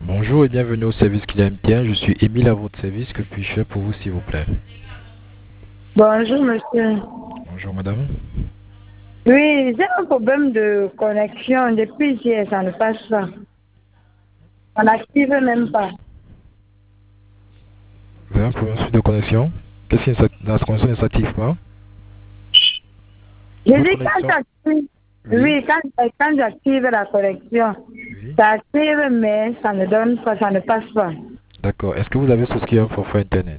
Bonjour et bienvenue au service client MTN. Je suis Émile à votre service. Que puis-je faire pour vous, s'il vous plaît? Bonjour, monsieur. Bonjour, madame. Oui, j'ai un problème de connexion. Depuis hier, ça ne passe pas. On n'active même pas. Vous avez un problème de connexion? Qu'est-ce que la connexion ne s'active pas? Je Votre dis quand connexion? j'active, Oui, oui, quand j'active la connexion, oui. ça active, mais ça ne donne pas, ça ne passe pas. D'accord. Est-ce que vous avez souscrit un forfait Internet?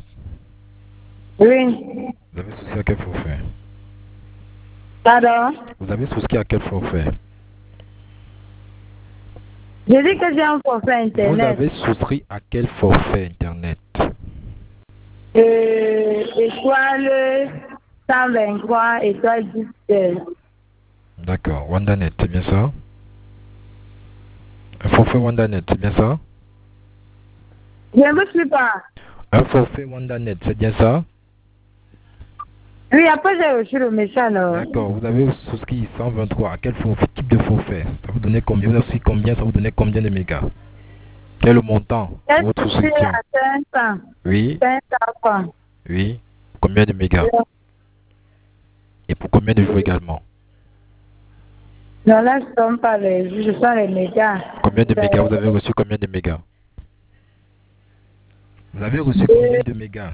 Oui. Vous avez souscrit à quel forfait? Pardon? Vous avez souscrit à quel forfait? Je dis que j'ai un forfait Vous Internet. avez souscrit à quel forfait Internet? Étoile 123, étoile 10. D'accord. WandaNet, c'est bien ça? Un forfait WandaNet, c'est bien ça? Je ne me suis pas. Un forfait WandaNet, c'est bien ça? Oui, après j'ai reçu le message. Non? D'accord, vous avez souscrit 123. À quel type de forfait? Ça vous donnait combien? Vous avez souscrit combien? Ça vous donnait combien de mégas? Quel est le montant J'ai de votre touché souscription? à 500. Oui, 500 francs. oui. Combien de mégas? Et pour combien de jours également? Non, là, ce ne sont pas les vues, ce sont les médias. Combien de mégas? Vous avez reçu combien de mégas? Vous avez reçu combien de mégas?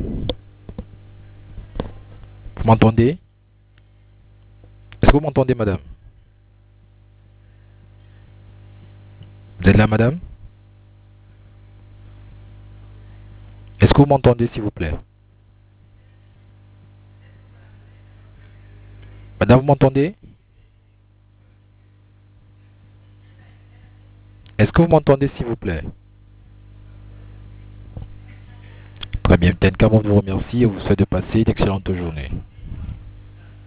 Vous m'entendez? Est-ce que vous m'entendez, madame? Vous êtes là, madame? Est-ce que vous m'entendez, s'il vous plaît? Madame, vous m'entendez? Est-ce que vous m'entendez, s'il vous plaît? Très bien, peut-être qu'avant de vous remercier et vous souhaite de passer une excellente journée.